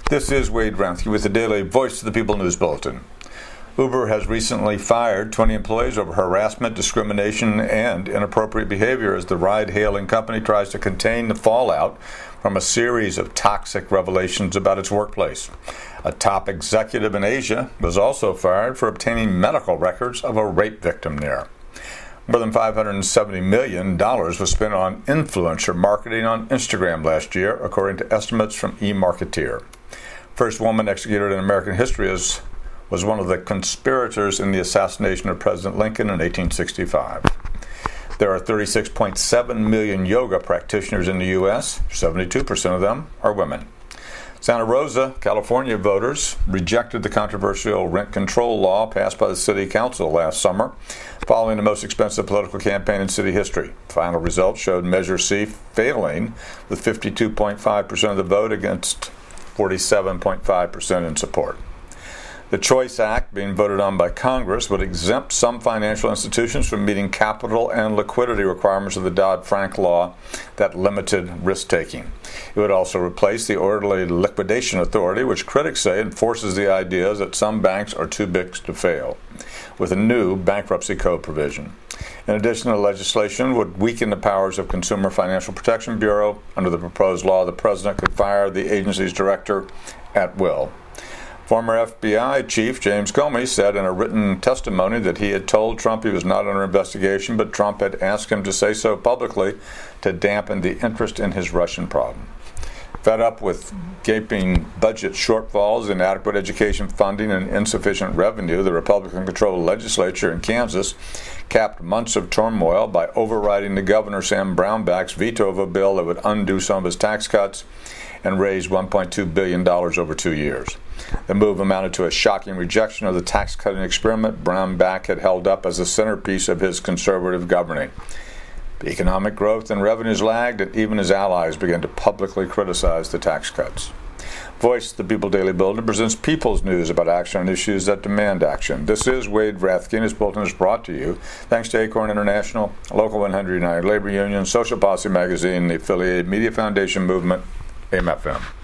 This is Wade Ramsky with the Daily Voice of the People News Bulletin. Uber has recently fired 20 employees over harassment, discrimination, and inappropriate behavior as the ride-hailing company tries to contain the fallout from a series of toxic revelations about its workplace. A top executive in Asia was also fired for obtaining medical records of a rape victim there. More than $570 million was spent on influencer marketing on Instagram last year, according to estimates from eMarketer. First woman executed in American history was one of the conspirators in the assassination of President Lincoln in 1865. There are 36.7 million yoga practitioners in the U.S. 72% of them are women. Santa Rosa, California voters rejected the controversial rent control law passed by the city council last summer, following the most expensive political campaign in city history. Final results showed Measure C failing, with 52.5% of the vote against 47.5% in support. The Choice Act, being voted on by Congress, would exempt some financial institutions from meeting capital and liquidity requirements of the Dodd-Frank law that limited risk-taking. It would also replace the Orderly Liquidation Authority, which critics say enforces the idea that some banks are too big to fail, with a new bankruptcy code provision. In addition, the legislation would weaken the powers of Consumer Financial Protection Bureau. Under the proposed law, the president could fire the agency's director at will. Former FBI Chief James Comey said in a written testimony that he had told Trump he was not under investigation, but Trump had asked him to say so publicly to dampen the interest in his Russian problem. Fed up with gaping budget shortfalls, inadequate education funding, and insufficient revenue, the Republican-controlled legislature in Kansas capped months of turmoil by overriding the governor Sam Brownback's veto of a bill that would undo some of his tax cuts and raise $1.2 billion over 2 years. The move amounted to a shocking rejection of the tax-cutting experiment Brownback had held up as a centerpiece of his conservative governing. Economic growth and revenues lagged, and even his allies began to publicly criticize the tax cuts. Voice, the People Daily Bulletin, presents people's news about action on issues that demand action. This is Wade Rathke, and this bulletin is brought to you thanks to Acorn International, Local 100 United Labor Union, Social Policy Magazine, the affiliated Media Foundation Movement, AMFM.